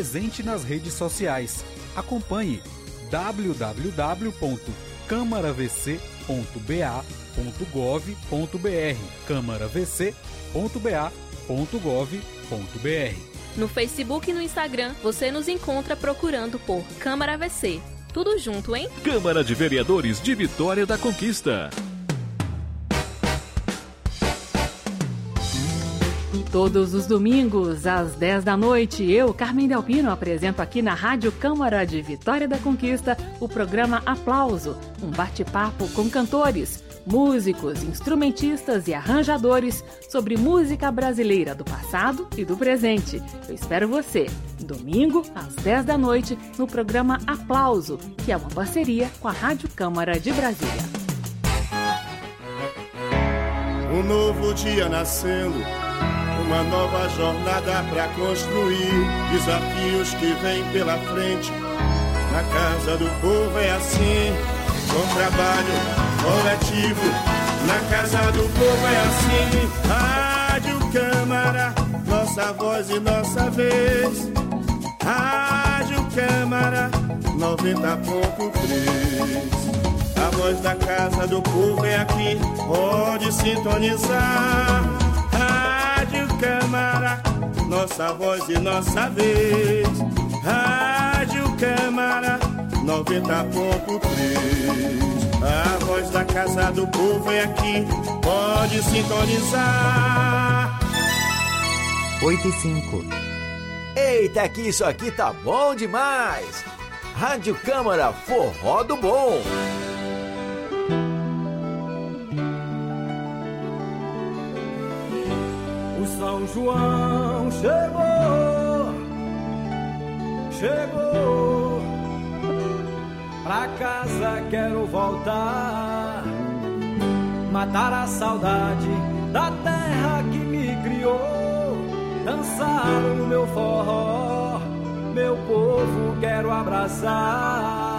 presente nas redes sociais. Acompanhe www.câmaravc.ba.gov.br câmaravc.ba.gov.br. No Facebook e no Instagram, você nos encontra procurando por Câmara VC. Tudo junto, hein? Câmara de Vereadores de Vitória da Conquista. Todos os domingos, às 10 da noite, eu, Carmen Delpino, apresento aqui na Rádio Câmara de Vitória da Conquista o programa Aplauso, um bate-papo com cantores, músicos, instrumentistas e arranjadores sobre música brasileira do passado e do presente. Eu espero você, domingo, às 10 da noite, no programa Aplauso, que é uma parceria com a Rádio Câmara de Brasília. Um novo dia nascendo, uma nova jornada pra construir, desafios que vêm pela frente. Na casa do povo é assim, com trabalho coletivo. Na casa do povo é assim, Rádio Câmara, nossa voz e nossa vez. Rádio Câmara 90.3. A voz da casa do povo é aqui, pode sintonizar. Rádio Câmara, nossa voz e nossa vez. Rádio Câmara 90.3. A voz da casa do povo é aqui, pode sintonizar. 8:05. Eita, que isso aqui tá bom demais! Rádio Câmara, forró do bom! O São João chegou, pra casa quero voltar, matar a saudade da terra que me criou, dançar no meu forró, meu povo quero abraçar.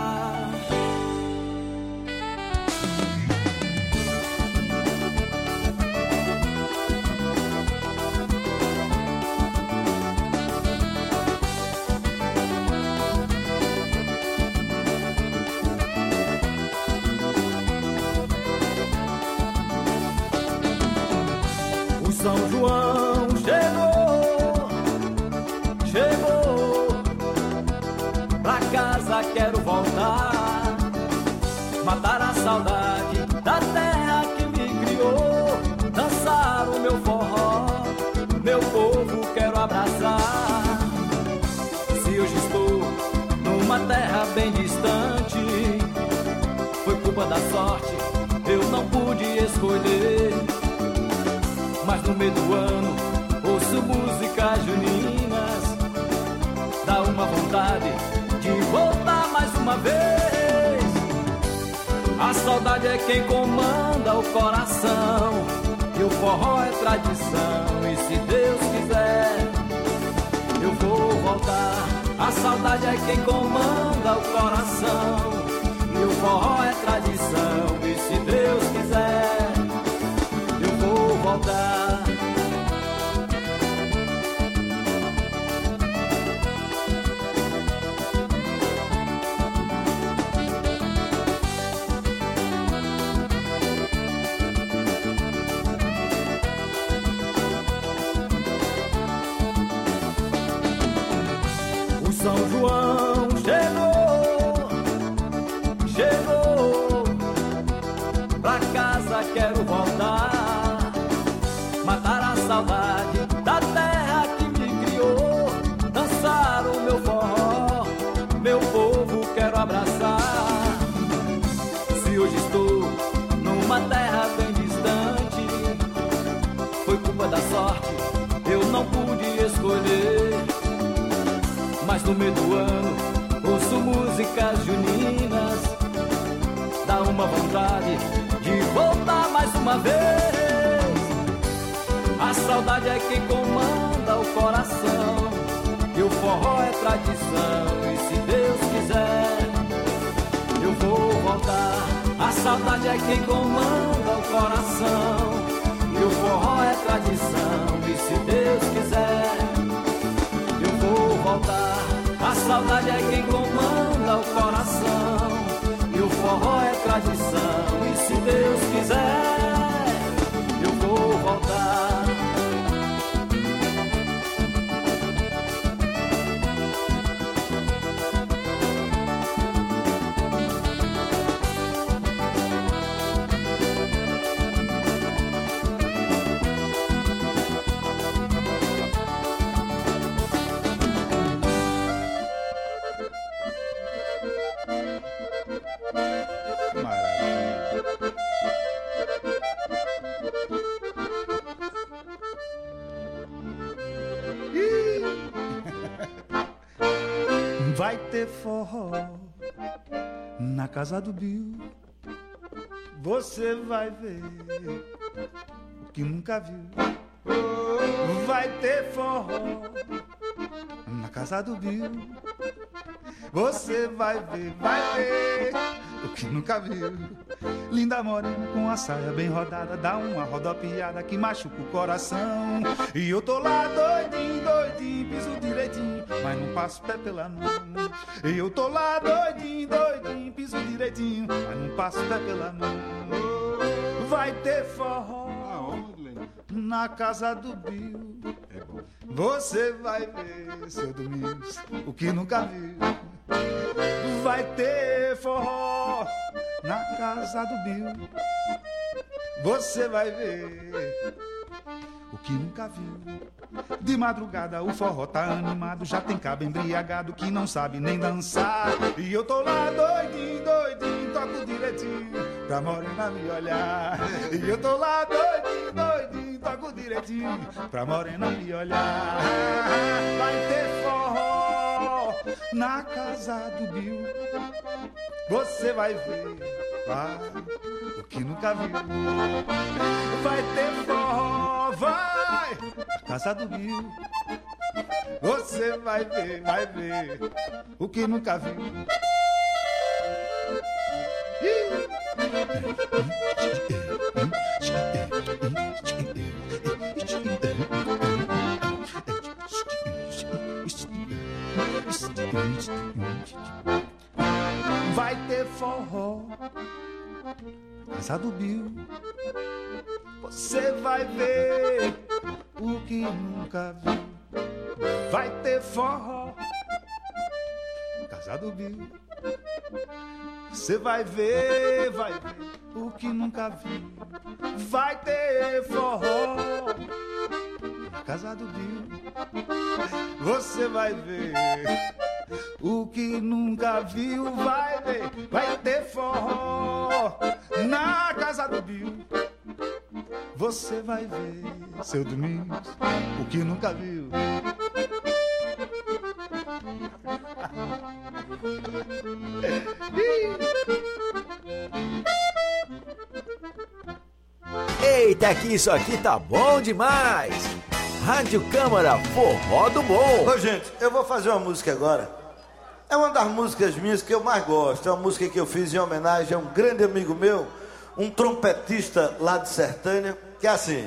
São João chegou, pra casa quero voltar, matar a saudade da terra que me criou, dançar o meu forró, meu povo quero abraçar. Se hoje estou numa terra bem distante, foi culpa da sorte, eu não pude escolher. Mas no meio do ano ouço músicas juninas, dá uma vontade de voltar mais uma vez. A saudade é quem comanda o coração, e o forró é tradição, e se Deus quiser eu vou voltar. A saudade é quem comanda o coração, e o forró é tradição, e se Deus quiser vou voltar. O São João chegou, pra casa quero voltar, matar a saudade da terra que me criou, dançar o meu forró, meu povo quero abraçar. Se hoje estou numa terra bem distante, foi culpa da sorte, eu não pude escolher. Mas no meio do ano ouço músicas juninas, dá uma vontade de voltar mais uma vez. A saudade é quem comanda o coração, e o forró é tradição, e se Deus quiser eu vou voltar. A saudade é quem comanda o coração, e o forró é tradição, e se Deus quiser eu vou voltar. A saudade é quem comanda o coração, e o forró é tradição, e se Deus quiser, eu vou voltar. Vai ter forró na casa do Bill, você vai ver o que nunca viu. Vai ter forró na casa do Bill, você vai ver o que nunca viu. Linda morena com a saia bem rodada, dá uma rodopiada que machuca o coração. E eu tô lá doidinho, doidinho, piso direitinho, mas não passo pé pela mão. E eu tô lá doidinho, doidinho, piso direitinho, mas não passo pé pela mão. Vai ter forró na casa do Bill, você vai ver, seu Domingos, o que nunca viu. Vai ter forró na casa do Bill, você vai ver o que nunca viu. De madrugada o forró tá animado, já tem cabo embriagado que não sabe nem dançar. E eu tô lá doidinho, doidinho, toco direitinho pra morena me olhar. E eu tô lá doidinho, doidinho, toco direitinho pra morena me olhar. Vai ter forró na casa do Bill, você vai ver o que nunca viu. Vai ter forró, vai na casa do Bill, você vai ver o que nunca viu. Vai ter forró casa do Bill, você vai ver o que nunca viu. Vai ter forró casa do Bill, você vai ver o que nunca viu. Vai ter forró casa do Bill, você vai ver o que nunca viu. Vai ter forró na casa do Bill, você vai ver, seu Domingos, o que nunca viu. Eita, que isso aqui tá bom demais! Rádio Câmara, forró do bom. Ô, gente, eu vou fazer uma música agora. É uma das músicas minhas que eu mais gosto. É uma música que eu fiz em homenagem a um grande amigo meu, um trompetista lá de Sertânia, que é assim.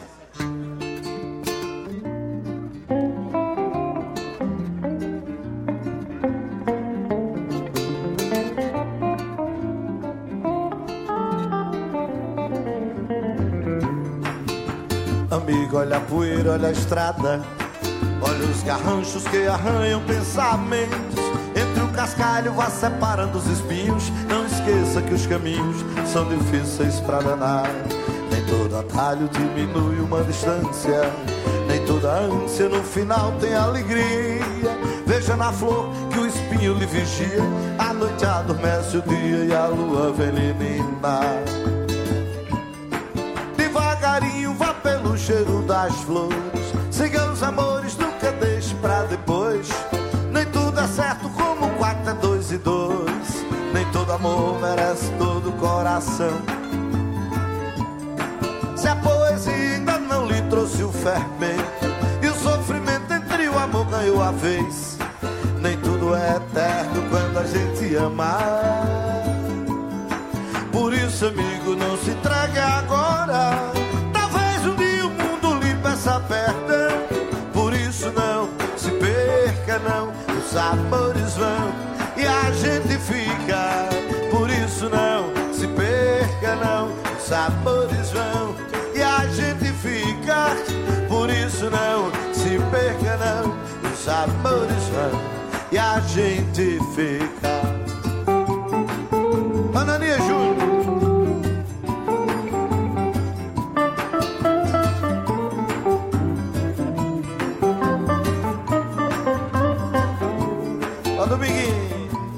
Amigo, olha a poeira, olha a estrada, olha os garranchos que arranham pensamentos. Entre o cascalho vá separando os espinhos. Não esqueça que os caminhos são difíceis pra danar. Nem todo atalho diminui uma distância, nem toda ânsia no final tem alegria. Veja na flor que o espinho lhe vigia, a noite adormece o dia e a lua vem lhe ninar. Devagarinho vá pelo cheiro das flores, siga os amores, nunca deixe pra depois. Nem tudo é certo como 4 é 2 e 2, nem todo amor merece todo coração. Se a poesia ainda não lhe trouxe o fermento e o sofrimento entre o amor ganhou a vez, nem tudo é eterno quando a gente ama. Por isso, amigo, não se entregue agora. Talvez um dia o mundo lhe peça perdão. Por isso não se perca, não, os amores sabores vão e a gente fica. Por isso não se perca não, os sabores vão e a gente fica. Por isso não se perca não, os sabores vão e a gente fica. Anania Júnior. Ó, Dominguinho.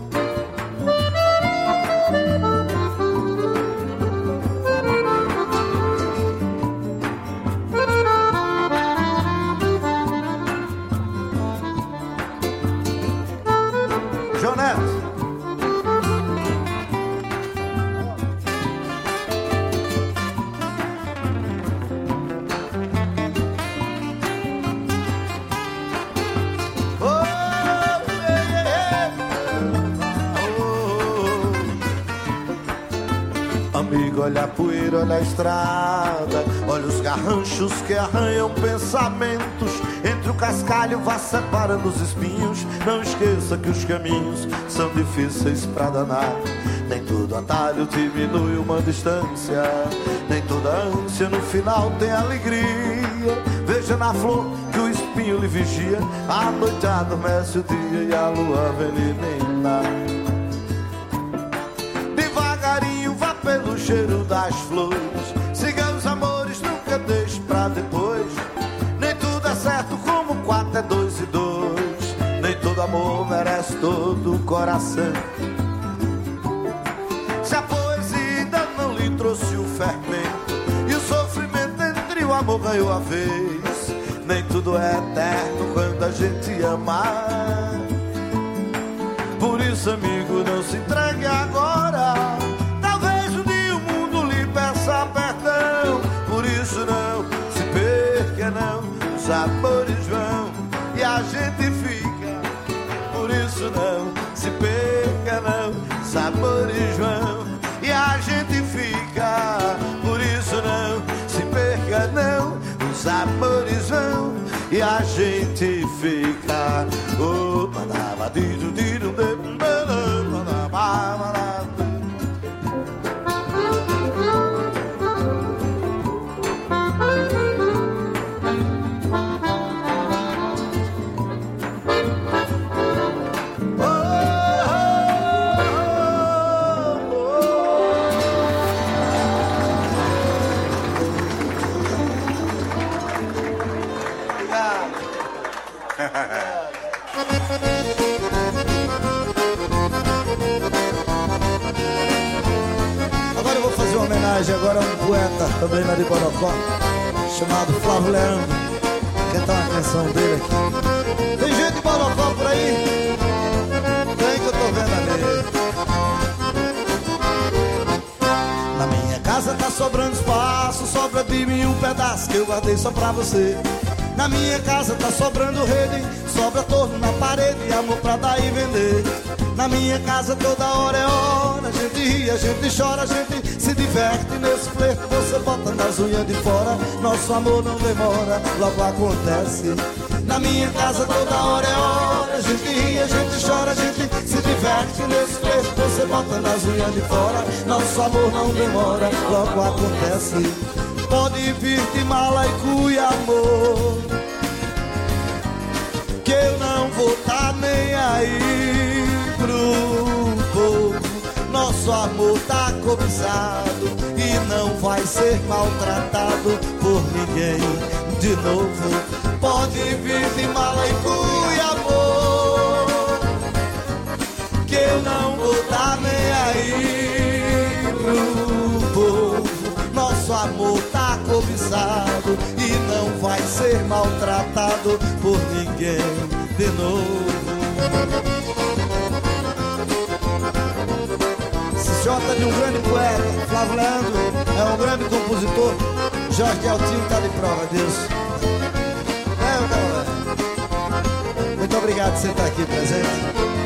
João Neto. Amigo, olha a poeira, olha a estrada, olha os garranchos que arranham pensamentos. Entre o cascalho vá separando os espinhos. Não esqueça que os caminhos são difíceis pra danar. Nem todo atalho diminui uma distância, nem toda ânsia no final tem alegria. Veja na flor que o espinho lhe vigia, a noite adormece o dia e a lua venenina. Devagarinho vá pelo cheiro das flores, siga os amores, nunca deixe pra depois. Nem tudo é certo como 4 é 2 e 2, nem todo amor merece todo o coração. Se a poesia ainda não lhe trouxe o fermento e o sofrimento entre o amor ganhou a vez, nem tudo é eterno quando a gente ama. Por isso, amigo, não se entregue agora. Talvez um dia o mundo lhe peça perdão. Por isso não se perca não, os sabores vão e a gente fica. Por isso não se perca não, os sabores vão e a gente fica. Por isso não se perca não, os sabores vão e a gente fica. Oh, badava dido dido de Agora eu vou fazer uma homenagem agora a um poeta também lá de Borocó, chamado Flávio Leandro. Cantar uma canção dele aqui. Tem gente de Borocó por aí? Tem, que eu tô vendo ali. Na minha casa tá sobrando espaço, sobra de mim um pedaço que eu guardei só pra você. Na minha casa tá sobrando rede, sobra torno na parede, amor pra dar e vender. Na minha casa toda hora é hora, a gente ri, a gente chora, a gente se diverte. Nesse flerte você bota nas unhas de fora, nosso amor não demora, logo acontece. Na minha casa toda hora é hora, a gente ri, a gente chora, a gente se diverte. Nesse flerte você bota nas unhas de fora, nosso amor não demora, logo acontece. Pode vir de mala e cuia, amor, que eu não vou tá nem aí pro povo. Nosso amor tá cobiçado e não vai ser maltratado por ninguém de novo. Pode vir de mala e cuia, amor, que eu não vou tá nem aí pro povo. Nosso amor tá cobiçado e não vai ser maltratado por ninguém de novo. Esse Jota de um grande poeta, Flávio Leandro, é um grande compositor. Jorge Altinho tá de prova disso. Muito obrigado por você estar aqui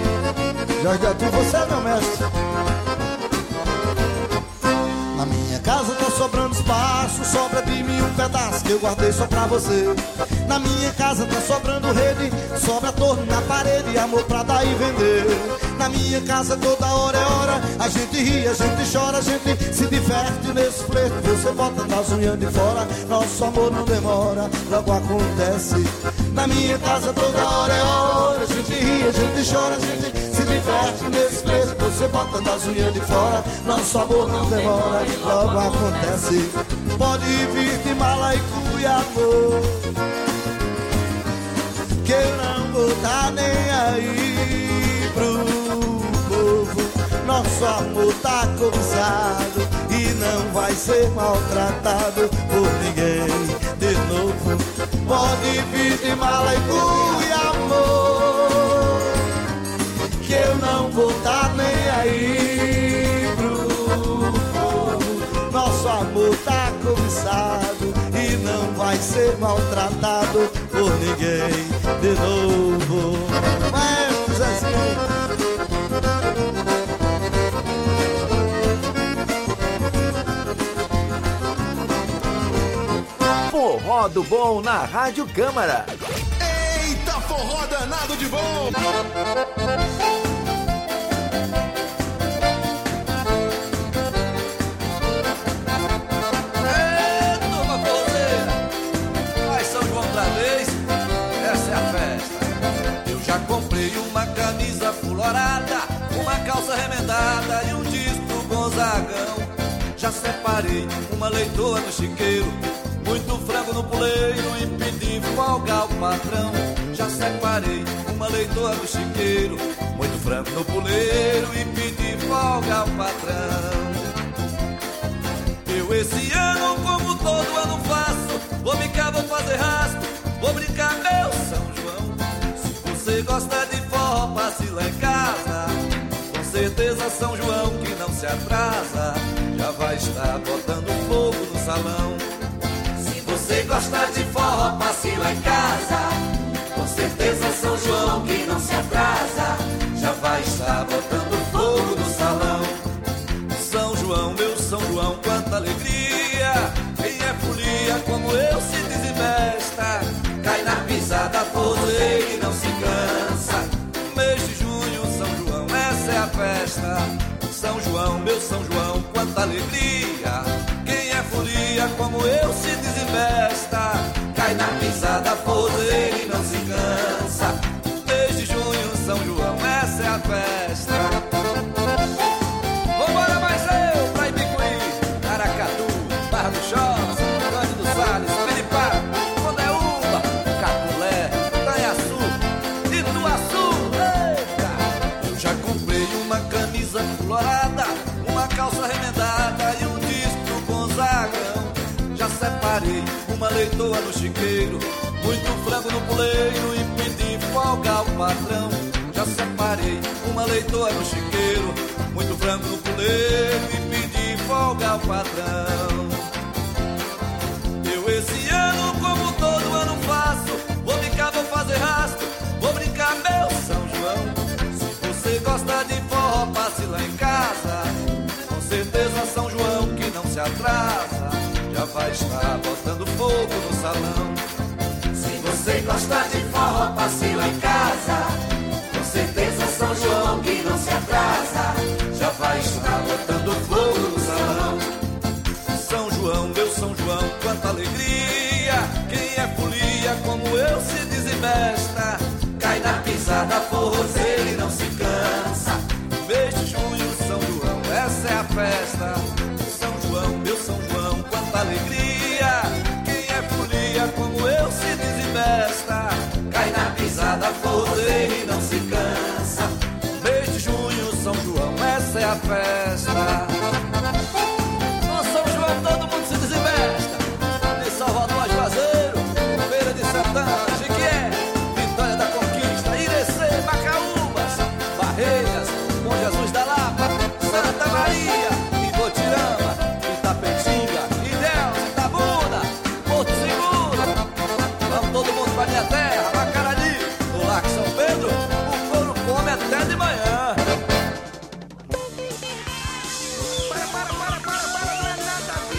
presente. Jorge Altinho, você é meu mestre. Na minha casa tá sobrando espaço, sobra de mim um pedaço que eu guardei só pra você. Na minha casa tá sobrando rede, sobra torno na parede, amor pra dar e vender. Na minha casa toda hora é hora, a gente ri, a gente chora, a gente se diverte nesse flerte. Você bota as unhas de fora, nosso amor não demora, logo acontece. Na minha casa toda hora é hora, a gente ri, a gente chora, a gente se diverte nesse flerte. Você bota as unhas de fora, nosso amor não demora, logo acontece. Pode vir de mala e cuia, amor, que eu não vou dar nem aí pro povo. Nosso amor tá cobiçado e não vai ser maltratado por ninguém de novo. Pode vir de mala e cuia, amor, que eu não vou dar nem aí pro povo. Nosso amor tá cobiçado e não vai ser maltratado por ninguém de novo. Mas, Zezinho, Forró do Bom na Rádio Câmara. Eita, forró danado de bom! Turma forrozeira, vai São João outra vez, essa é a festa. Eu já comprei uma camisa colorada, uma calça remendada e um disco Gonzagão. Já separei uma leitoa no chiqueiro, muito frango no puleiro e pedi folga ao patrão. Já separei uma leitoa no chiqueiro, muito frango no puleiro e pedi folga ao patrão. Eu esse ano, como todo ano faço, vou brincar, vou fazer rastro, vou brincar meu São João. Se você gosta de forró, passe lá em casa, com certeza São João que não se atrasa, já vai estar botando fogo no salão. Se você gosta de forró, passe lá em casa, com certeza São João que não se atrasa, já vai estar botando fogo no salão. São João, meu São João, quanta alegria, quem é folia como eu se desinvesta, cai na pisada, forrozeiro e não se cansa. Mês de junho, São João, essa é a festa. São João, meu São João, quanta alegria, quem é folia como eu se desinvesta, cai na pisada, forrozeiro e não se cansa. Mês de junho, São João, essa é a festa. Vambora mais eu, pra Ibicuí, Aracatu, Barra do Choça, Cândido Salles, Piripá, Condeúba, Capulé, Itanhaçu, Ituaçu. Eita! Eu já comprei uma camisa colorada, uma calça remendada e um disco Gonzagão. Já separei uma leitoa no chiqueiro, muito frango no puleiro e pedi folga ao patrão. Já separei uma leitoa no chiqueiro, muito frango no puleiro e pedi folga ao patrão. Eu esse ano, como todo ano faço, vou brincar, vou fazer rastro, vou brincar meu São João. Se você gosta de forró, passe lá em casa, com certeza São João que não se atrasa, já vai estar botando fogo no salão. Se você gosta de forró, passe lá em casa, com certeza São João que não se atrasa, já vai estar botando fogo no salão. São João, meu São João, quanta alegria, quem é folia como eu se desinvesta, cai na pisada, forrozeiro e não se cansa. Mês de junho, São João, essa é a festa. São João, meu São João, quanta alegria, quem é folia como eu se desinvesta, cai na pisada, forrozeiro e não se cansa. Mês de junho, São João, essa é a festa. No São João todo mundo se desinvesta, em Salvador, Juazeiro, Feira de Santana, Jequié, Vitória da Conquista, Irecê, Macaúbas, Barreiras, Bom Jesus da Lapa, Santa Maria, Ibotirama, Itapetinga, Ilhéus, Itabuna, Porto Seguro. Vamos todo mundo pra minha terra, Macarani, no Lago São Pedro, o couro come até de manhã. Para, não é nada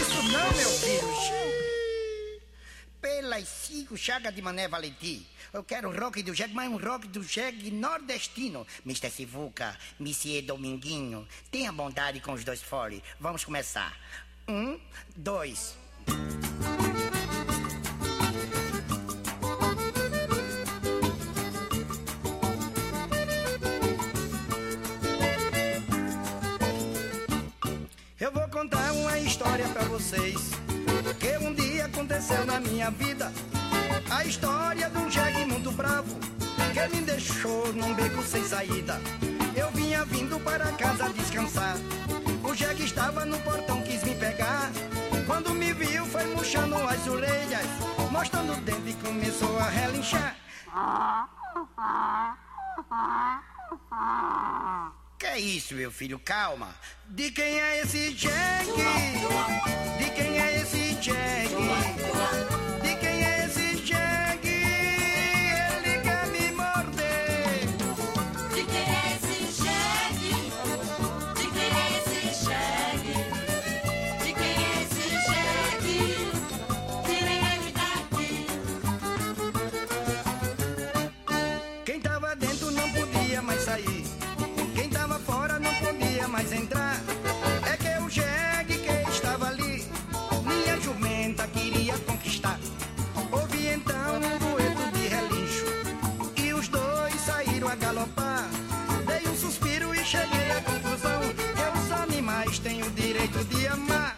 Chaga de Mané Valentim. Eu quero um rock do jegue, mas um rock do jegue nordestino. Mr. Sivuca, Monsieur Dominguinho, tenha bondade com os dois fole. Vamos começar. 1, 2... Eu vou contar uma história pra vocês que um dia aconteceu na minha vida. A história de um jegue muito bravo que me deixou num beco sem saída. Eu vinha vindo para casa descansar. O jegue estava no portão, quis me pegar. Quando me viu foi murchando as orelhas, mostrando o dente e começou a relinchar. Que é isso, meu filho? Calma. De quem é esse jegue? De quem é esse jegue? De quem é esse jegue? Ele quer me morder. De quem é esse jegue? De quem é esse jegue? De quem é esse jegue? Tirem ele daqui. Quem tava dentro não podia mais sair. Quem tava fora não podia mais entrar. É que o jegue que estava ali, minha jumenta queria conquistar. Ouvi então um dueto de relincho e os dois saíram a galopar. Dei um suspiro e cheguei à conclusão que os animais têm o direito de amar.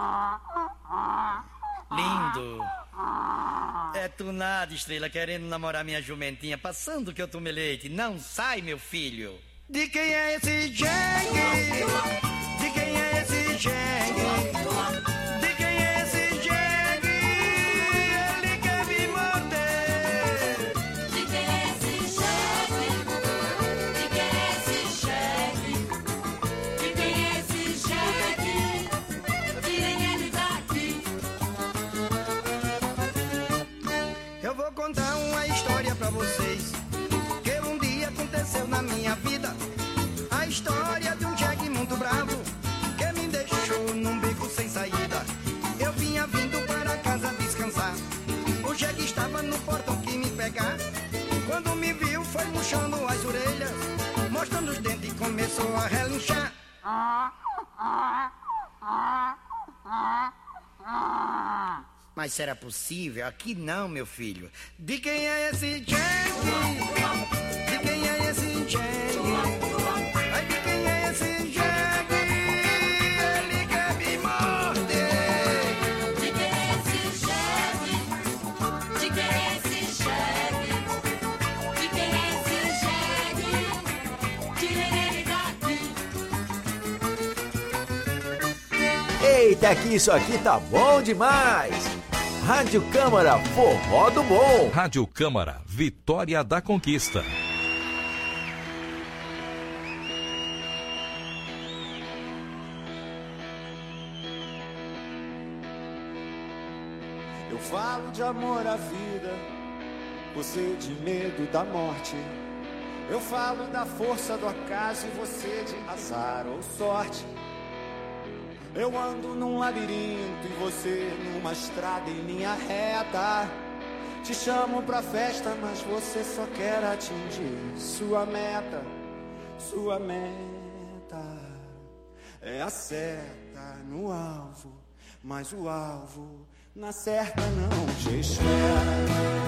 Lindo. É tu nada, estrela, querendo namorar minha jumentinha, passando que eu tomei leite. Não sai, meu filho. De quem é esse jegue? De quem é esse jegue? De quem é esse jegue? Ele quer me morder. De quem é esse jegue? De quem é esse jegue? De quem é esse jegue? Tirem ele daqui. Eu vou contar uma história pra vocês que um dia aconteceu na minha vida. A história de um jegue muito bravo que me deixou num beco sem saída. Eu vinha vindo para casa descansar. O jegue estava no portão que me pegar. Quando me viu foi murchando as orelhas, mostrando os dentes e começou a relinchar. Mas será possível? Aqui não, meu filho. De quem é esse jegue? De quem é esse jegue? Ai, de quem é esse jegue? Ele quer me morder. De quem é esse jegue? De quem é esse jegue? De quem é esse jegue? Tirem ele daqui. Eita, que isso aqui tá bom demais! Rádio Câmara Forró do Bom. Rádio Câmara, Vitória da Conquista. Eu falo de amor à vida, você de medo da morte. Eu falo da força do acaso e você de azar ou sorte. Eu ando num labirinto e você numa estrada em linha reta. Te chamo pra festa, mas você só quer atingir sua meta. Sua meta é a seta no alvo, mas o alvo na certa não te espera.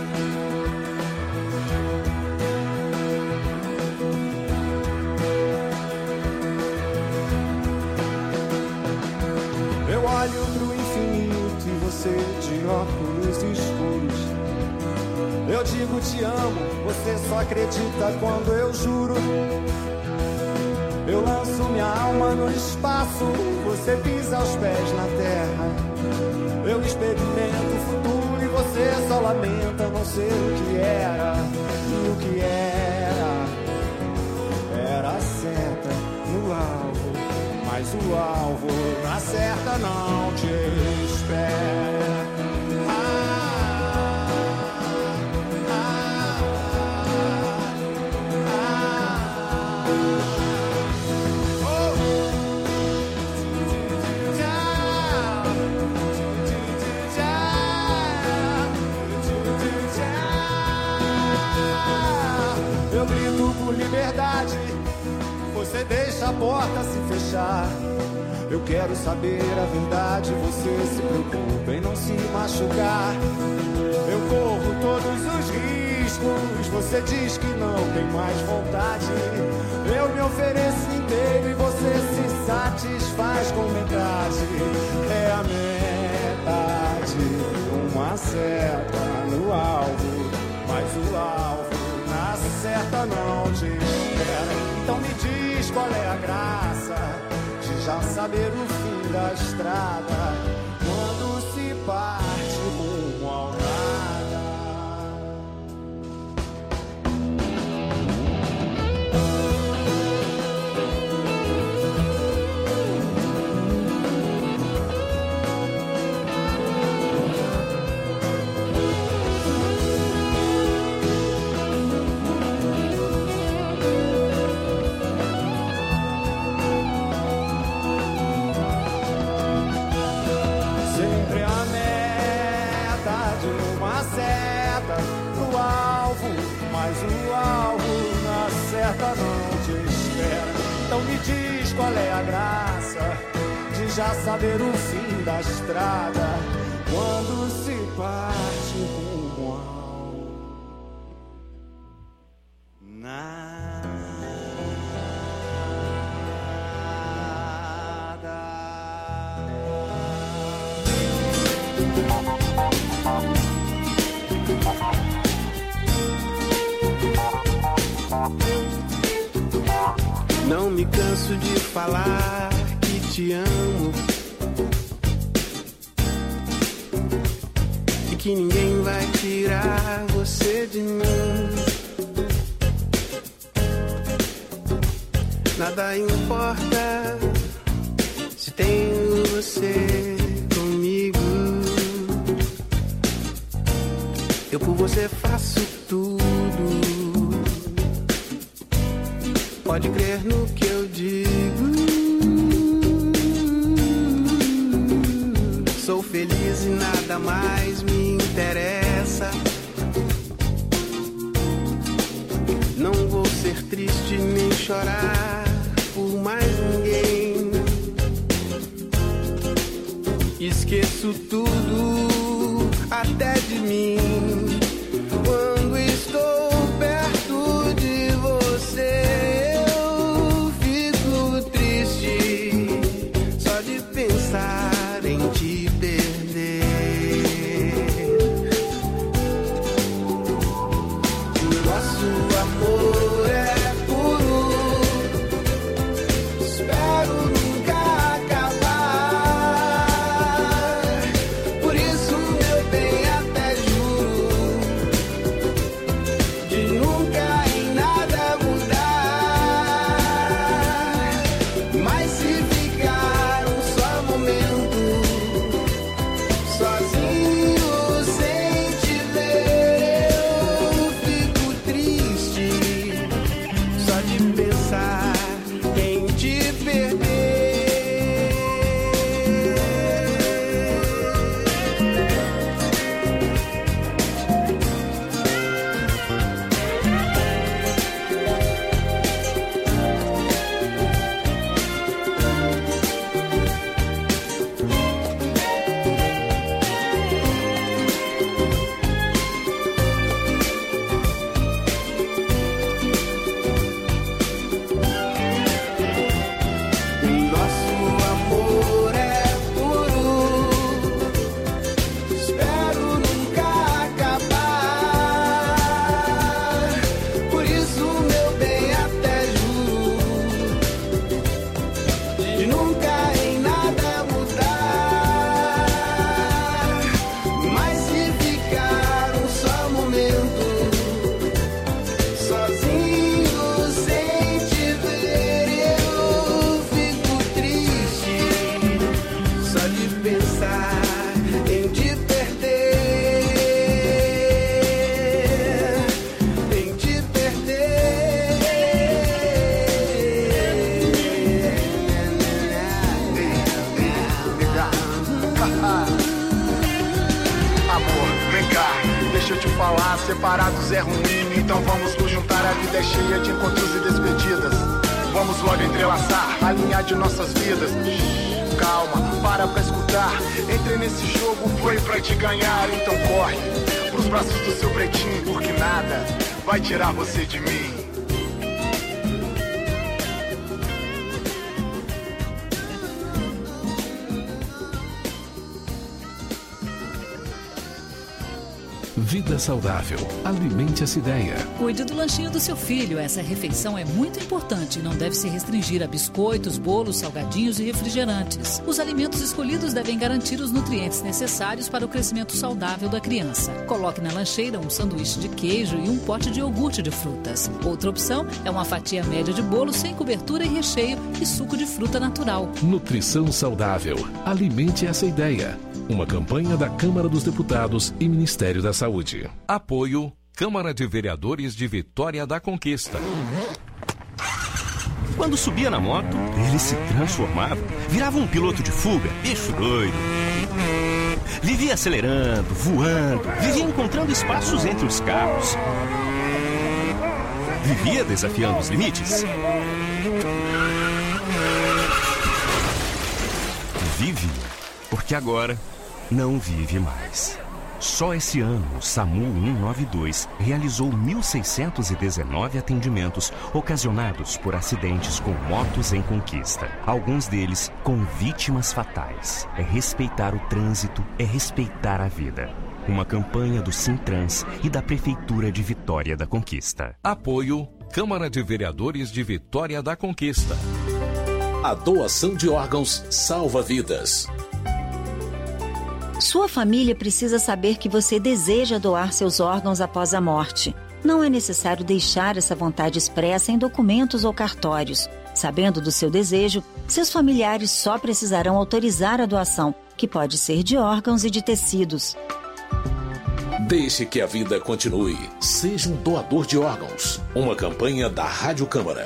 Eu olho pro infinito e você de óculos escuros. Eu digo te amo, você só acredita quando eu juro. Eu lanço minha alma no espaço, você pisa aos pés na terra. Eu experimento o futuro e você só lamenta não ser o que era. E o que era a seta no alvo, mas o alvo na certa não te espera. Você deixa a porta se fechar. Eu quero saber a verdade, você se preocupa em não se machucar. Eu corro todos os riscos, você diz que não tem mais vontade. Eu me ofereço inteiro e você se satisfaz com metade. É a metade, uma seta no alvo, mas o alvo na seta não te espera. Então me diz qual é a graça de já saber o fim da estrada quando se parte rumo ao nada. Não te espera. Então me diz qual é a graça de já saber o fim da estrada quando se parte rumo ao nada. Não me canso de falar que te amo e que ninguém vai tirar você de mim. Nada importa se tenho você comigo. Eu por você faço tudo. Pode crer no que eu digo. Sou feliz e nada mais me interessa. Não vou ser triste nem chorar por mais ninguém. Esqueço tudo até de mim quando estou perto de você. Em te perder. O nosso amor é puro, espero nunca acabar. Por isso, meu bem, até juro de nunca em nada mudar. Mas se ficar um só momento sozinho sem te ver, eu fico triste só de pensar em te perder. Separados é ruim, então vamos nos juntar. A vida é cheia de encontros e despedidas. deve entrelaçar, alinhar de nossas vidas. Calma, para pra escutar. Entrei nesse jogo, foi pra te ganhar. Então corre pros braços do seu pretinho, porque nada vai tirar você de mim. Vida saudável. Alimente essa ideia. Cuide do lanchinho do seu filho. Essa refeição é muito importante e não deve se restringir a biscoitos, bolos, salgadinhos e refrigerantes. Os alimentos escolhidos devem garantir os nutrientes necessários para o crescimento saudável da criança. Coloque na lancheira um sanduíche de queijo e um pote de iogurte de frutas. Outra opção é uma fatia média de bolo sem cobertura e recheio e suco de fruta natural. Nutrição saudável. Alimente essa ideia. Uma campanha da Câmara dos Deputados e Ministério da Saúde. Apoio Câmara de Vereadores de Vitória da Conquista. Quando subia na moto, ele se transformava, virava um piloto de fuga, bicho doido. Vivia acelerando, voando, vivia encontrando espaços entre os carros. Vivia desafiando os limites. Vive, porque agora não vive mais. Só esse ano, o SAMU 192 realizou 1.619 atendimentos ocasionados por acidentes com motos em Conquista. Alguns deles com vítimas fatais. É respeitar o trânsito, é respeitar a vida. Uma campanha do Sintrans e da Prefeitura de Vitória da Conquista. Apoio Câmara de Vereadores de Vitória da Conquista. A doação de órgãos salva vidas. Sua família precisa saber que você deseja doar seus órgãos após a morte. Não é necessário deixar essa vontade expressa em documentos ou cartórios. Sabendo do seu desejo, seus familiares só precisarão autorizar a doação, que pode ser de órgãos e de tecidos. Deixe que a vida continue. Seja um doador de órgãos. Uma campanha da Rádio Câmara.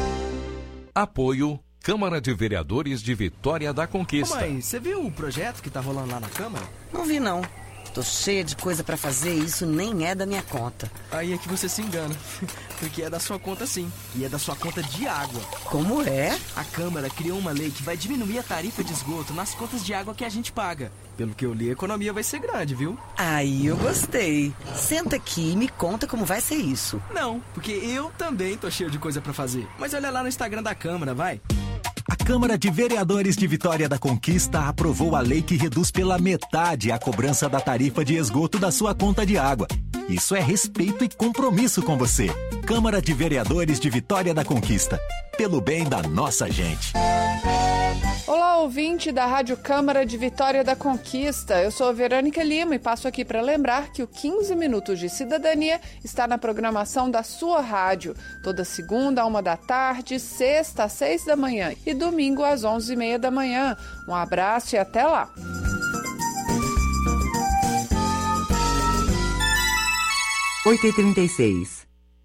Apoio Câmara de Vereadores de Vitória da Conquista. Ô mãe, você viu o projeto que tá rolando lá na Câmara? Não vi, não. Tô cheia de coisa pra fazer e isso nem é da minha conta. Aí é que você se engana, porque é da sua conta sim, e é da sua conta de água. Como é? A Câmara criou uma lei que vai diminuir a tarifa de esgoto nas contas de água que a gente paga. Pelo que eu li, a economia vai ser grande, viu? Aí eu gostei. Senta aqui e me conta como vai ser isso. Não, porque eu também tô cheio de coisa pra fazer. Mas olha lá no Instagram da Câmara, vai. A Câmara de Vereadores de Vitória da Conquista aprovou a lei que reduz pela metade a cobrança da tarifa de esgoto da sua conta de água. Isso é respeito e compromisso com você. Câmara de Vereadores de Vitória da Conquista. Pelo bem da nossa gente. Olá, ouvinte da Rádio Câmara de Vitória da Conquista. Eu sou a Verônica Lima e passo aqui para lembrar que o 15 Minutos de Cidadania está na programação da sua rádio. Toda segunda, 13h, sexta, às 6h e domingo, às 11h30. Um abraço e até lá. – 8h36.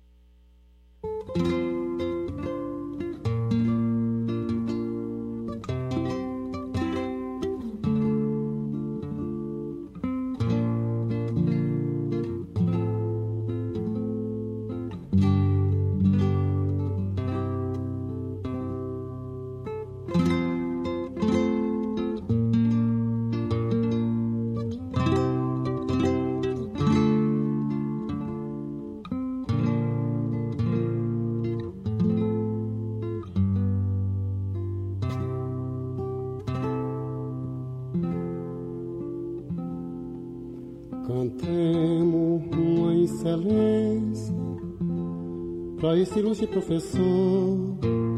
Cantemos uma excelência para esse ilustre professor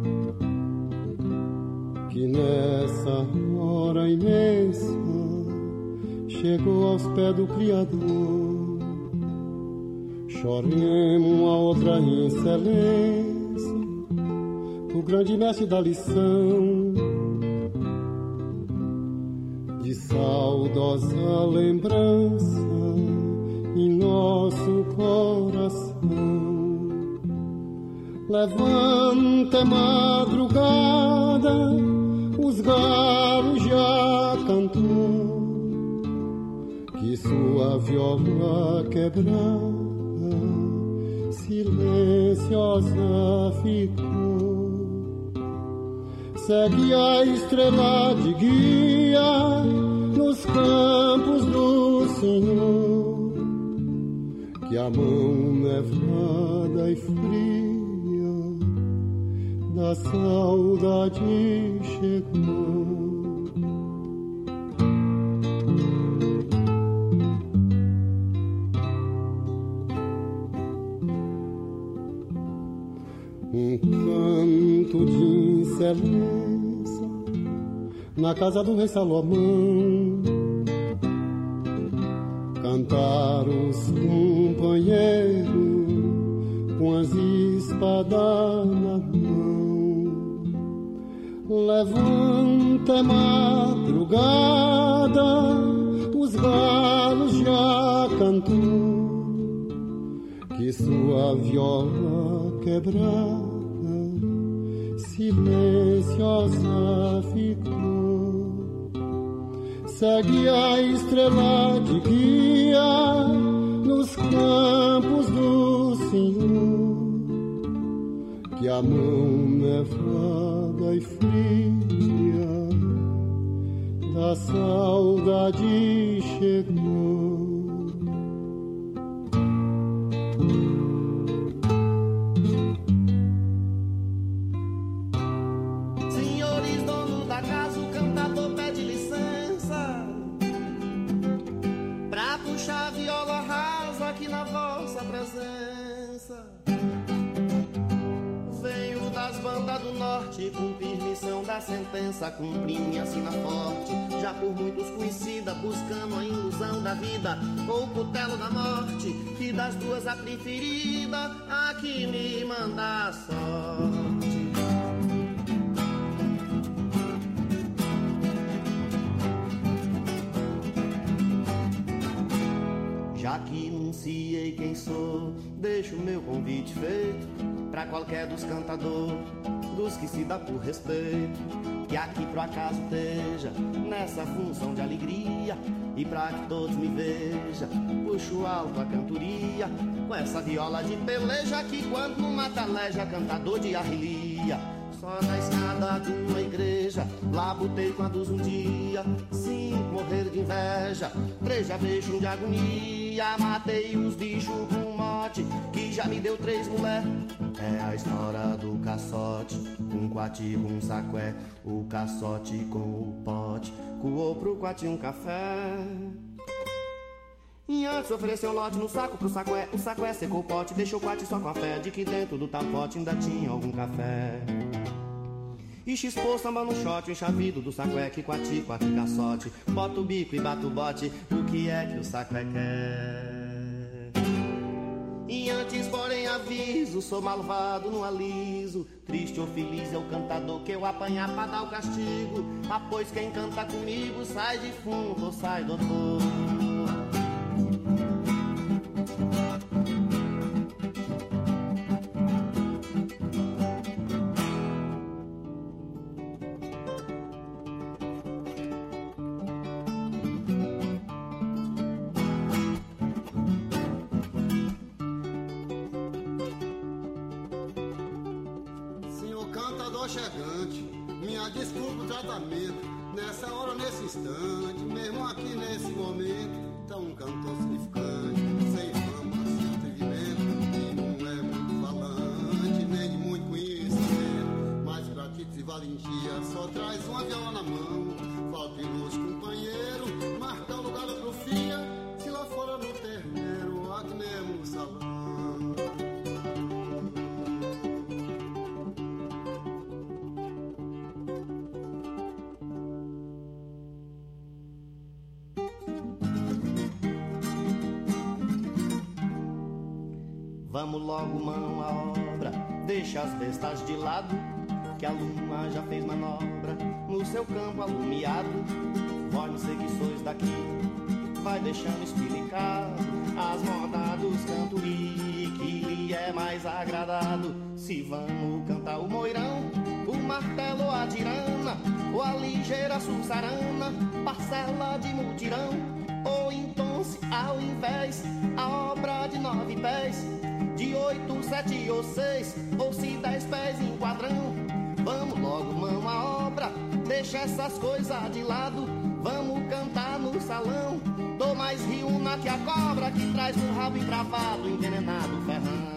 que nessa hora imensa chegou aos pés do Criador. Choremos uma outra excelência, o grande mestre da lição, de saudosa lembrança em nosso coração. Levanta madrugada, os galos já cantou, que sua viola quebrada silenciosa ficou. segue a estrela de guia nos campos do Senhor, que a mão nevada e fria da saudade chegou. Um canto de excelência na casa do rei Salomão, cantar os companheiros com as espadas na mão. Levanta madrugada, os galos já cantou, que sua viola quebrada silenciosa ficou. Segue a estrela de guia nos campos do Senhor, que a mão nevada e fria da saudade chegou. Venho das bandas do norte, cumprir missão da sentença, cumprir minha sina forte, já por muitos conhecida, buscando a ilusão da vida ou o cutelo da morte, que das duas a preferida, a que me manda a sorte. Já que enunciei quem sou, deixo meu convite feito pra qualquer dos cantadores, dos que se dá por respeito, que aqui pro acaso esteja nessa função de alegria, e pra que todos me vejam, puxo alto a cantoria, com essa viola de peleja que quando numa taleja, cantador de arrelia. Só na escada de uma igreja, lá botei quantos um dia, 5 morrer de inveja, 3 já beijam de agonia, matei os bichos com um mote, que já me deu 3 mulher. É a história do caçote, um quati com um saqué, o caçote com o pote, coou pro quati um café. E antes ofereceu um lote no saco pro saqué, o saqué secou o pote, deixou o quati só com a fé de que dentro do tal pote ainda tinha algum café. E chispou samba no shot, o enxavido do saqué, que quati, quati caçote, bota o bico e bata o bote, o que é que o saqué quer? E antes, porém, aviso, sou malvado, não aliso, triste ou feliz é o cantador que eu apanhar pra dar o castigo, ah, pois quem canta comigo sai defunto ou sai doutor. Chegante, minha desculpa o tratamento, nessa hora, nesse instante, mesmo aqui nesse momento, tá um cantor significante, sem fama, sem atrevimento, e não é muito falante, nem de muito conhecimento, mas pra títulos e valentia, só traz uma viola na mão, falta ilustre companheiro, marca o lugar da profia, se lá fora no terreiro, aqui mesmo no salão. Vamos logo, mão à obra, deixa as bestas de lado, que a lua já fez manobra no seu campo alumiado. Vós sei que sois daqui, vai deixando espilicado as modas dos cantori, que lhe é mais agradado. Se vamos cantar o moirão, o martelo, a tirana, ou a ligeira sussarana, parcela de mutirão, ou então se ao invés a obra de 9 pés, de 8, 7 ou 6, ou se 10 pés em quadrão. Vamos logo, mão à obra, deixa essas coisas de lado, vamos cantar no salão. Dou mais riuma que a cobra que traz no rabo encravado, envenenado ferrão.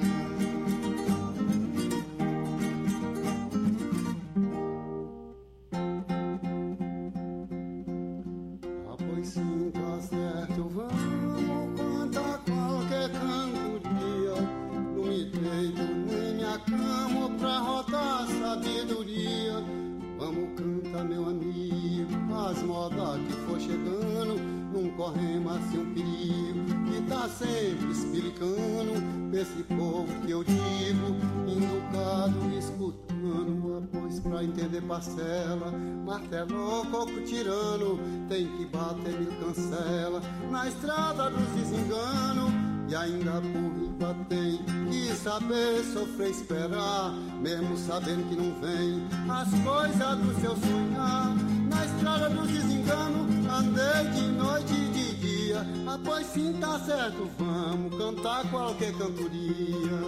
Pois sim, tá certo, vamos cantar qualquer cantoria. Não me deito nem me acamo pra rodar sabedoria. Vamos cantar, meu amigo, as modas que for chegando. Não corremos assim um perigo que tá sempre explicando pra esse povo que eu digo, educado, escutando. Pois pra entender parcela, martelou, coco tirano, tem que bater, me cancela, na estrada dos desenganos. E ainda por riba tem que saber sofrer, esperar, mesmo sabendo que não vem as coisas do seu sonhar. Na estrada dos desenganos, andei de noite e de dia. Pois sim, tá certo, vamos cantar qualquer cantoria.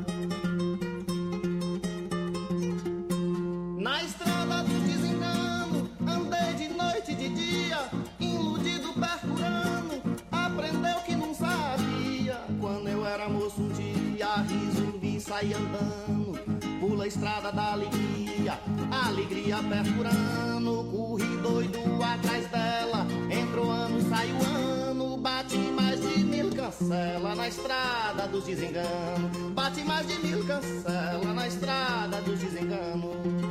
Na estrada dos desenganos, andei de noite e de dia, iludido, perfurando, aprendeu que não sabia. Quando eu era moço um dia, riso, vi sair andando, pula a estrada da alegria, alegria perfurando, corri doido atrás dela, entrou ano, saiu ano, bati mais de 1000 cancela na estrada dos desenganos, bati mais de 1000 cancela na estrada dos desenganos.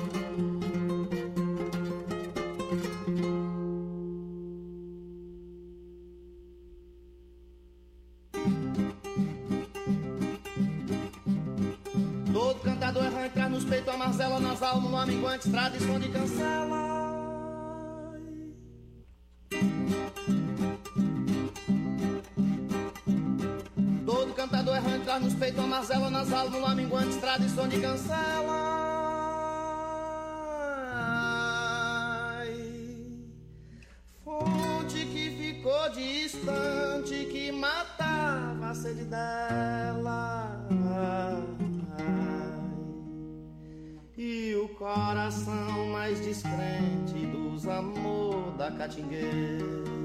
Todo cantador errante traz nos peitos a Marcela, nas almas, no amiguante, tradição de cancela. Todo cantador errante traz nos peitos a Marcela, nas almas, no amiguante, tradição de cancela. Fonte que ficou distante, que matava a sede dela. E o coração mais descrente dos amor da catingueira.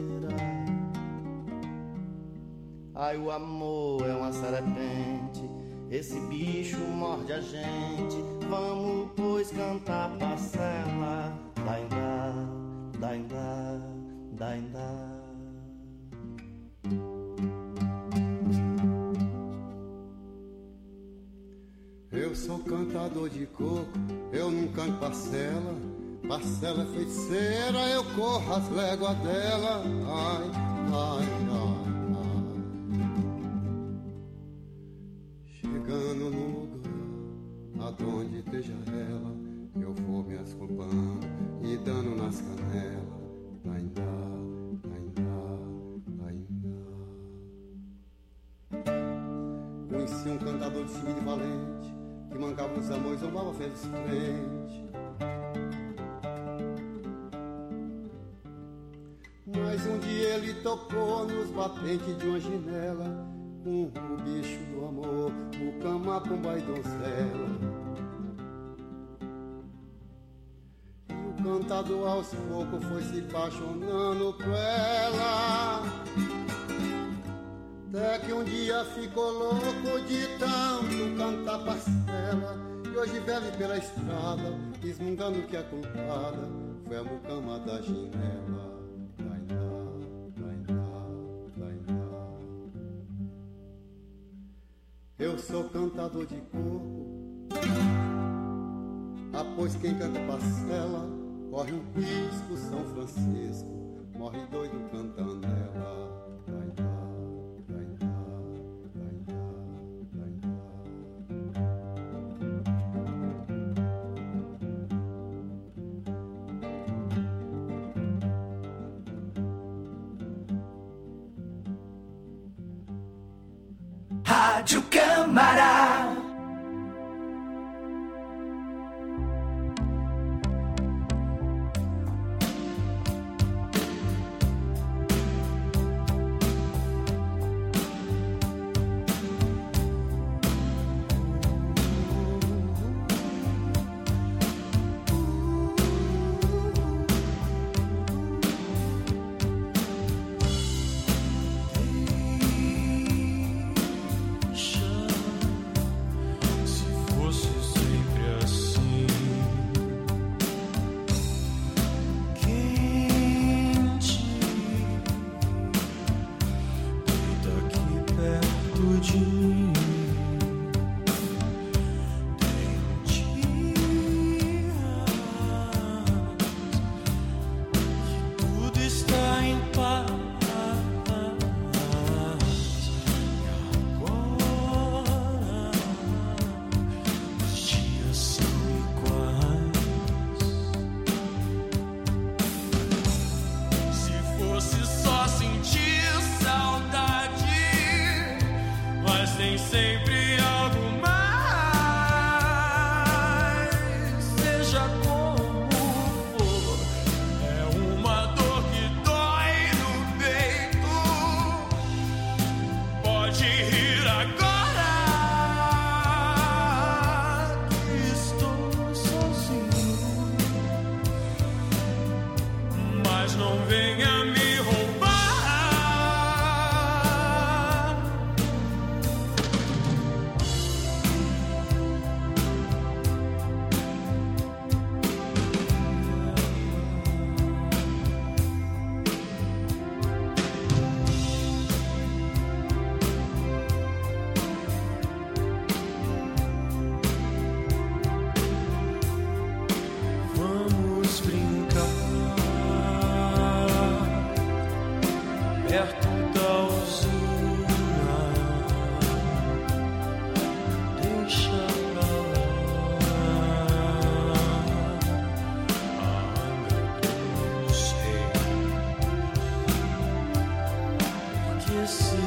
Ai, o amor é uma serpente, esse bicho morde a gente. Vamos, pois, cantar parcela. Daindá, daindá, daindá. Eu sou cantador de coco, eu não canto parcela. Parcela é feiticeira, eu corro as léguas dela. Ai, ai, ai, ai. Chegando no lugar, aonde esteja ela, eu vou me asculpando e dando nas canelas. Daindá, daindá, daindá. Conheci um cantador de civil e valente, que mancava os amores, zombava feliz frente. Mas um dia ele tocou nos batentes de uma janela, com o bicho do amor, o cama, pomba e donzela. E o cantador aos poucos foi se apaixonando por ela, até que um dia ficou louco de tanto cantar parcela. E hoje velho pela estrada, resmungando que a culpada foi a mucama da janela. Eu sou cantador de coco, após quem canta parcela corre um risco, São Francisco morre doido cantando ela. Rádio Câmara. mas não venha me roubar. Vamos brincar perto da usina, deixa pra lá a Angra dos Reis. Porque se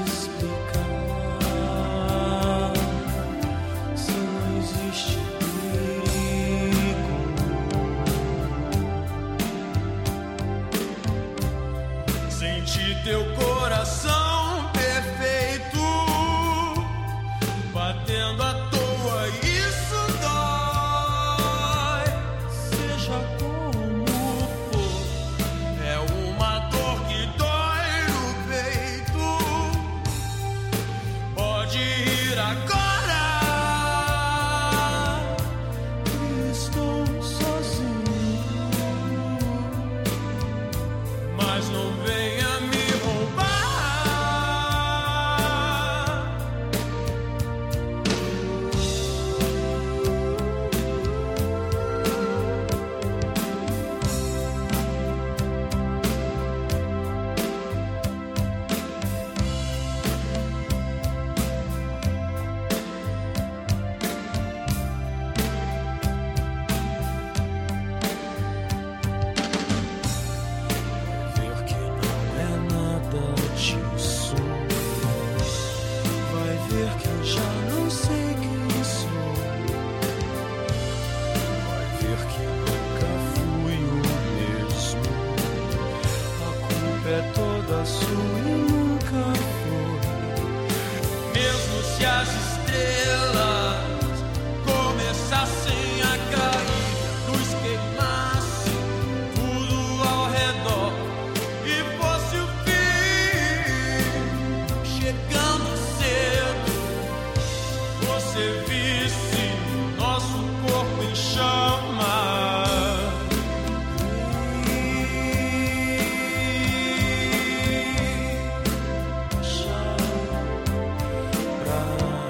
explicar se não existe perigo? Senti teu coração perfeito batendo à toa, isso dói. Seja como for, é uma dor que dói no peito. Pode ir agora, estou sozinho, mas não venha me roubar. Ver que não é nada disso. Vai ver que eu já não sei quem sou. Vai ver que nunca fui o mesmo. A culpa é toda sua e nunca foi. Mesmo se as estrelas começassem a cair, luz queimasse tudo ao redor e fosse o fim chegando cedo, você visse nosso corpo em chamas. Deixa pra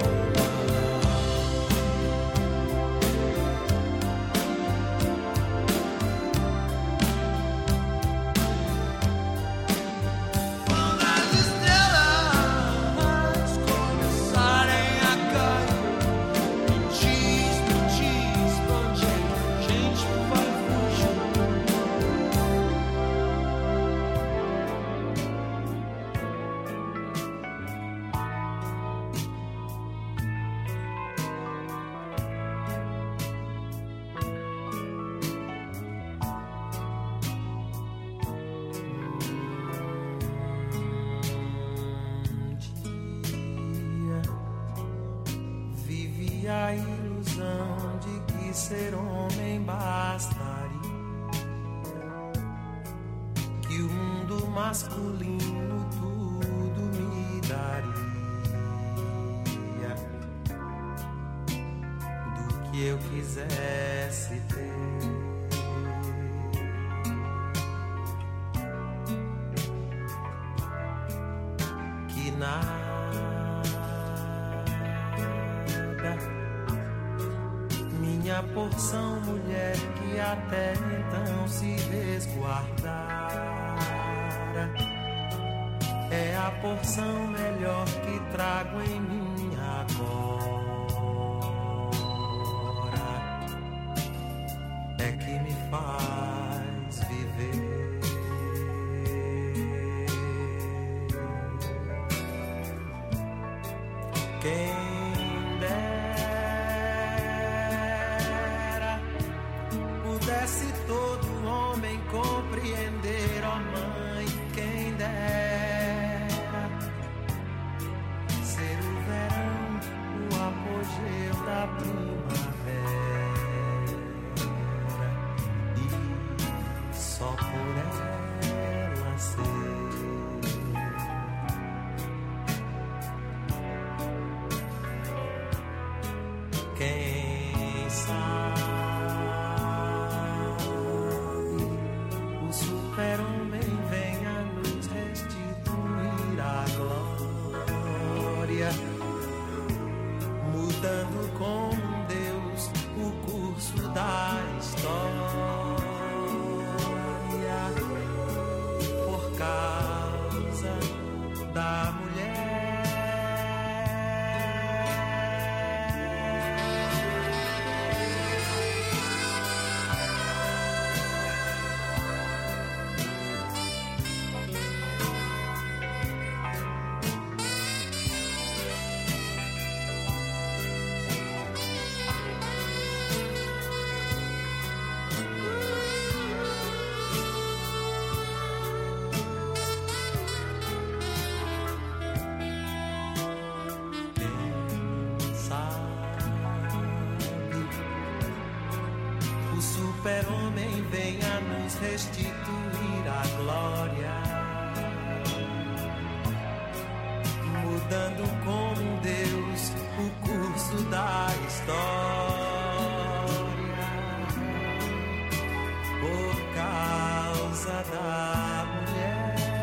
quando as estrelas começarem a cair, me diz pra onde é que a gente vai fugir. Vive a ilusão de que ser homem bastaria, que o mundo masculino tudo me daria, do que eu quisesse ter. Que nada minha porção, mulher, que até então se resguardara, é a porção melhor que trago em mim agora, é que me faz viver. Quem dera pudesse todo homem compreender, ó mãe, quem dera ser o verão, o apogeu da primavera, e só por ela super-homem venha nos restituir a glória, mudando como Deus o curso da história, por causa da mulher.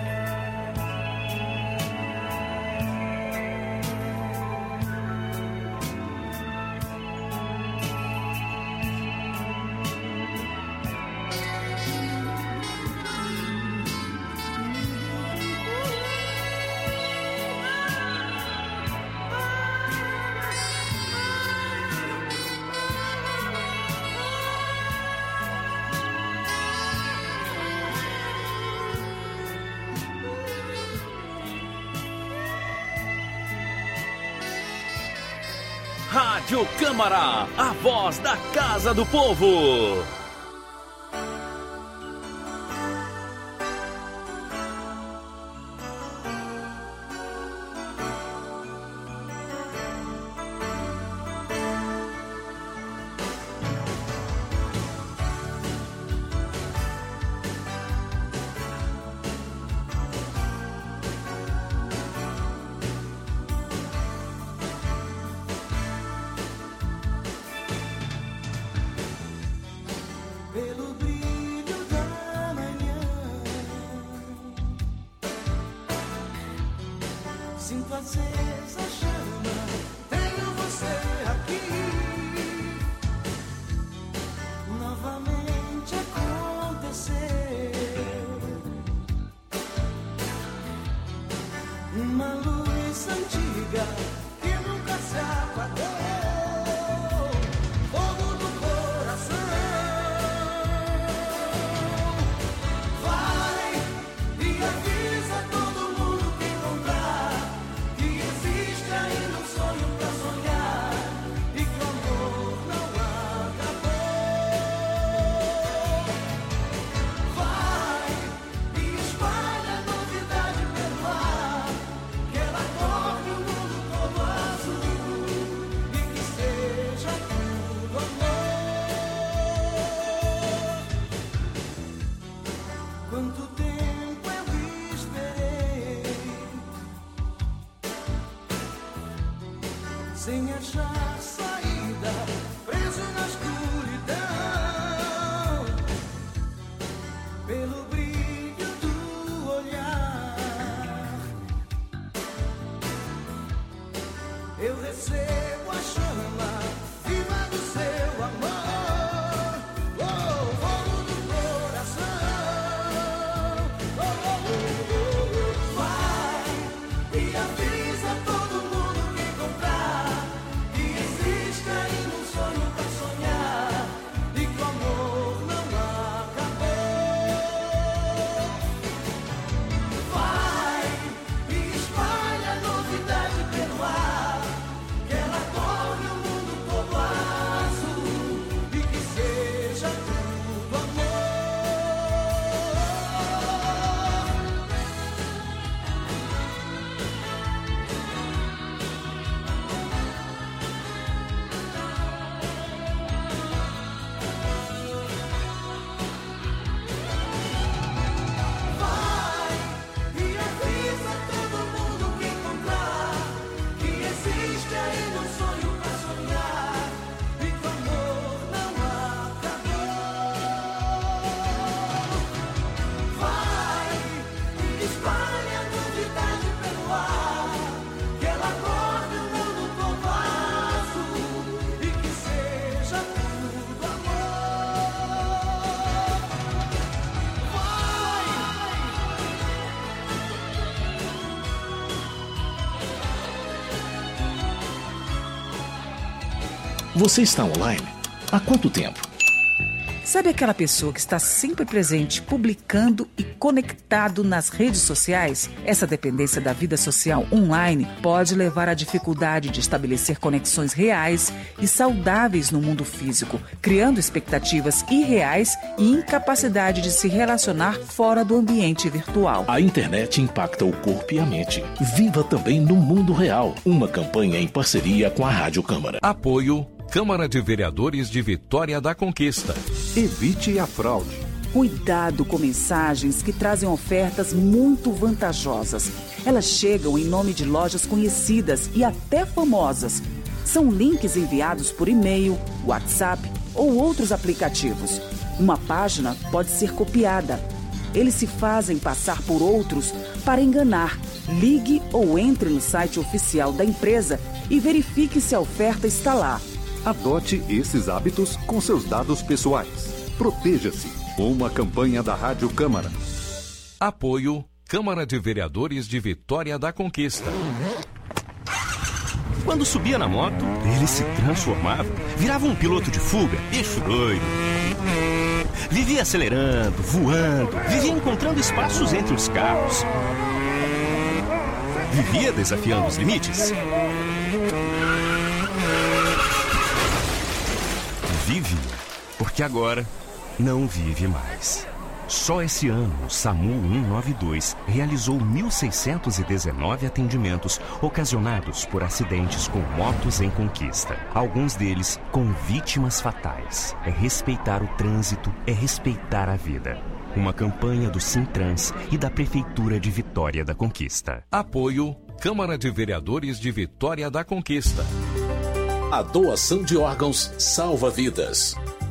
Rádio Câmara, a voz da Casa do Povo. Pelo brilho da manhã, sinto acesa a chama, tenho você aqui. Novamente aconteceu uma luz antiga que nunca se apagou. Fogo do coração. Vai e avisa todo mundo que encontrar que existe ainda um sonho pra sonhar e que o amor não acabou. Vai e espalha a novidade pelo ar, que ela corre o mundo todo azul e que seja tudo amor. Quanto tempo eu esperei sem achar saída, preso na escuridão. Pelo brilho do olhar, eu recebo a chama viva do seu amor. Oh, fogo do coração. Oh, oh, oh, oh. Vai e avisa todo mundo que encontrar que existe ainda um sonho pra sonhar e que o amor não acabou. Vai e espalha a novidade pelo ar, que ela corre o mundo todo azul e que seja tudo amor. Vai e avisa todo mundo que encontrar que existe ainda um sonho pra sonhar e que o amor não acabou. Vai e espalha a novidade pelo ar, que ela corre o mundo todo azul e que seja tudo amor. Você está online? Há quanto tempo? Sabe aquela pessoa que está sempre presente, publicando e conectado nas redes sociais? Essa dependência da vida social online pode levar à dificuldade de estabelecer conexões reais e saudáveis no mundo físico, criando expectativas irreais e incapacidade de se relacionar fora do ambiente virtual. A internet impacta o corpo e a mente. Viva também no mundo real. Uma campanha em parceria com a Rádio Câmara. Apoio Câmara de Vereadores de Vitória da Conquista. Evite a fraude. Cuidado com mensagens que trazem ofertas muito vantajosas. Elas chegam em nome de lojas conhecidas e até famosas. São links enviados por e-mail, WhatsApp ou outros aplicativos. Uma página pode ser copiada. Eles se fazem passar por outros para enganar. Ligue ou entre no site oficial da empresa e verifique se a oferta está lá. Adote esses hábitos com seus dados pessoais. Proteja-se. Uma campanha da Rádio Câmara. Apoio Câmara de Vereadores de Vitória da Conquista. Quando subia na moto, ele se transformava, virava um piloto de fuga, bicho doido. Vivia acelerando, voando, vivia encontrando espaços entre os carros. Vivia desafiando os limites. Vivia, porque agora não vive mais. Só esse ano, o SAMU 192 realizou 1.619 atendimentos ocasionados por acidentes com motos em conquista. Alguns deles com vítimas fatais. É respeitar o trânsito, é respeitar a vida. Uma campanha do Sintrans e da Prefeitura de Vitória da Conquista. Apoio Câmara de Vereadores de Vitória da Conquista. A doação de órgãos salva vidas.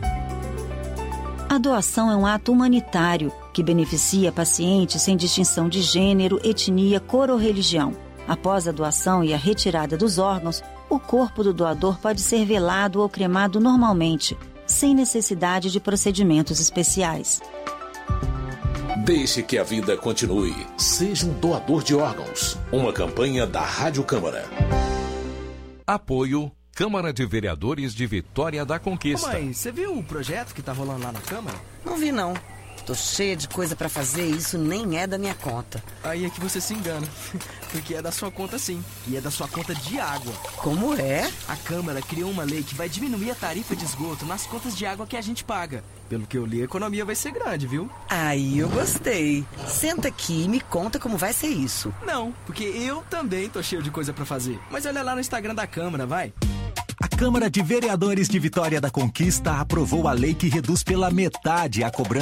A doação é um ato humanitário que beneficia pacientes sem distinção de gênero, etnia, cor ou religião. Após a doação e a retirada dos órgãos, o corpo do doador pode ser velado ou cremado normalmente, sem necessidade de procedimentos especiais. Deixe que a vida continue. Seja um doador de órgãos. Uma campanha da Rádio Câmara. Apoio Câmara de Vereadores de Vitória da Conquista. Ô mãe, você viu o projeto que tá rolando lá na Câmara? Não vi, não. Tô cheia de coisa pra fazer e isso nem é da minha conta. Aí é que você se engana. Porque é da sua conta sim. E é da sua conta de água. Como é? A Câmara criou uma lei que vai diminuir a tarifa de esgoto nas contas de água que a gente paga. Pelo que eu li, a economia vai ser grande, viu? Aí eu gostei. Senta aqui e me conta como vai ser isso. Não, porque eu também tô cheio de coisa pra fazer. Mas olha lá no Instagram da Câmara, vai. A Câmara de Vereadores de Vitória da Conquista aprovou a lei que reduz pela metade a cobrança